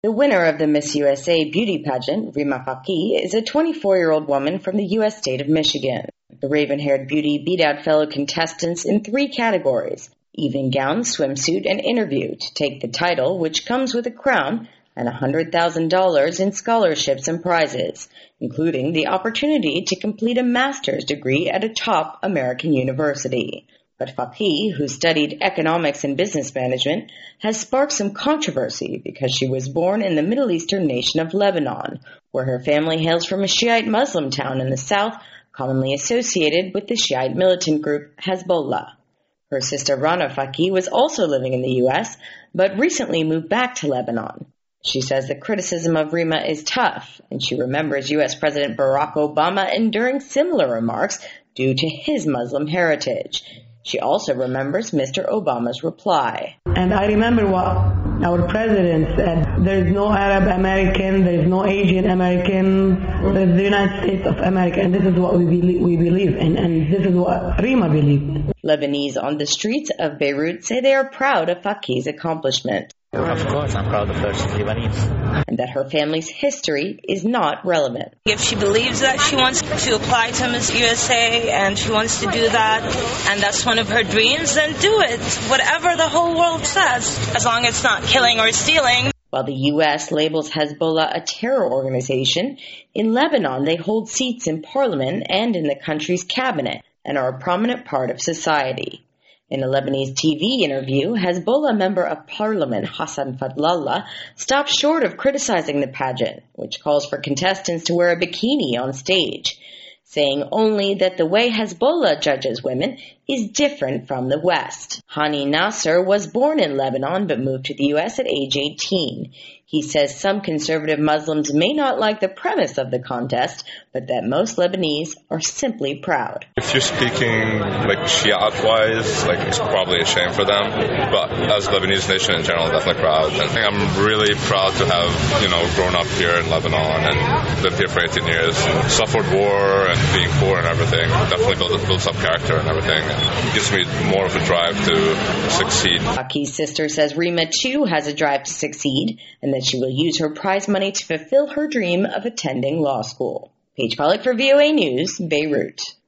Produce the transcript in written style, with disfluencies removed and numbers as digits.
The winner of the Miss USA beauty pageant, Rima Faki, is a 24-year-old woman from the U.S. state of Michigan. The raven-haired beauty beat out fellow contestants in 3 categories: evening gown, swimsuit, and interview, to take the title, which comes with a crown and $100,000 in scholarships and prizes, including the opportunity to complete a master's degree at a top American university. But Faki, who studied economics and business management, has sparked some controversy because she was born in the Middle Eastern nation of Lebanon, where her family hails from a Shiite Muslim town in the south, commonly associated with the Shiite militant group Hezbollah. Her sister Rana Faki was also living in the U.S., but recently moved back to Lebanon. She says the criticism of Rima is tough, and she remembers U.S. President Barack Obama enduring similar remarks due to his Muslim heritage. She also remembers Mr. Obama's reply. And I remember what our president said: there's no Arab American, there's no Asian American, there's the United States of America, and this is what we believe in, and this is what Rima believed in. Lebanese on the streets of Beirut say they are proud of Faki's accomplishment. Of course, I'm proud of her. She's Lebanese. And that her family's history is not relevant. If she believes that she wants to apply to Miss USA and she wants to do that, and that's one of her dreams, then do it. Whatever the whole world says, as long as it's not killing or stealing. While the U.S. labels Hezbollah a terror organization, in Lebanon they hold seats in parliament and in the country's cabinet and are a prominent part of society. In a Lebanese TV interview, Hezbollah member of parliament Hassan Fadlallah stopped short of criticizing the pageant, which calls for contestants to wear a bikini on stage, saying only that the way Hezbollah judges women is different from the West. Hani Nasser was born in Lebanon but moved to the U.S. at age 18. He says some conservative Muslims may not like the premise of the contest, but that most Lebanese are simply proud. If you're speaking like Shiite-wise, it's probably a shame for them. But as a Lebanese nation in general, definitely proud. And I'm really proud to have, grown up here in Lebanon and lived here for 18 years. Suffered war and being poor and everything. Definitely builds up character and everything. It gives me more of a drive to succeed. Faki's sister says Rima too has a drive to succeed, and that she will use her prize money to fulfill her dream of attending law school. Paige Pollack for VOA News, Beirut.